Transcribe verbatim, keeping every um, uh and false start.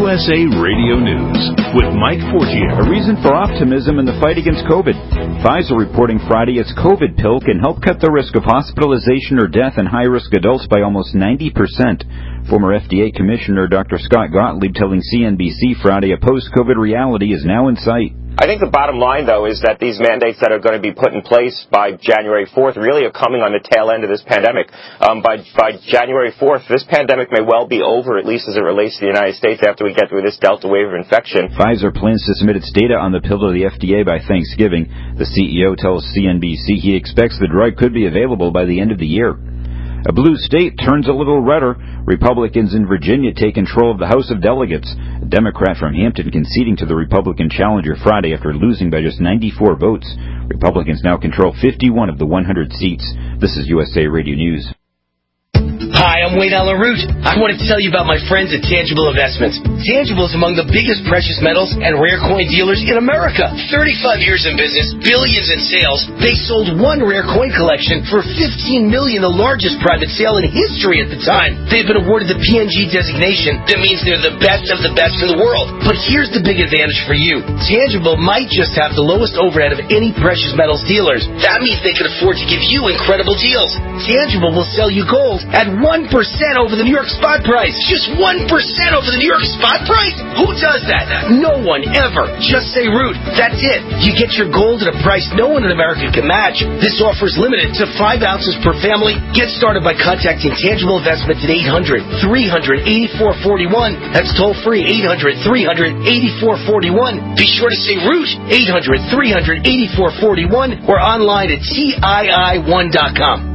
U S A Radio News with Mike Fortier. A reason for optimism in the fight against COVID. Pfizer reporting Friday its COVID pill can help cut the risk of hospitalization or death in high-risk adults by almost ninety percent. Former F D A Commissioner Doctor Scott Gottlieb telling C N B C Friday a post-COVID reality is now in sight. I think the bottom line, though, is that these mandates that are going to be put in place by January fourth really are coming on the tail end of this pandemic. Um, by, by January fourth, this pandemic may well be over, at least as it relates to the United States, after we get through this Delta wave of infection. Pfizer plans to submit its data on the pill to the F D A by Thanksgiving. The C E O tells C N B C he expects the drug could be available by the end of the year. A blue state turns a little redder. Republicans in Virginia take control of the House of Delegates. A Democrat from Hampton conceding to the Republican challenger Friday after losing by just ninety-four votes. Republicans now control fifty-one of the one hundred seats. This is U S A Radio News. Hi, I'm Wayne Allen Root. I want to tell you about my friends at Tangible Investments. Tangible is among the biggest precious metals and rare coin dealers in America. thirty-five years in business, billions in sales. They sold one rare coin collection for fifteen million dollars, the largest private sale in history at the time. They've been awarded the P N G designation. That means they're the best of the best in the world. But here's the big advantage for you. Tangible might just have the lowest overhead of any precious metals dealers. That means they can afford to give you incredible deals. Tangible will sell you gold at one percent over the New York spot price. Just one percent over the New York spot price? Who does that? No one ever. Just say Root. That's it. You get your gold at a price no one in America can match. This offer is limited to five ounces per family. Get started by contacting Tangible Investments at eight hundred, three hundred, eighty-four forty-one. That's toll free, eight hundred, three hundred, eighty-four forty-one. Be sure to say Root, eight hundred, three hundred, eighty-four forty-one, or online at T I I one dot com.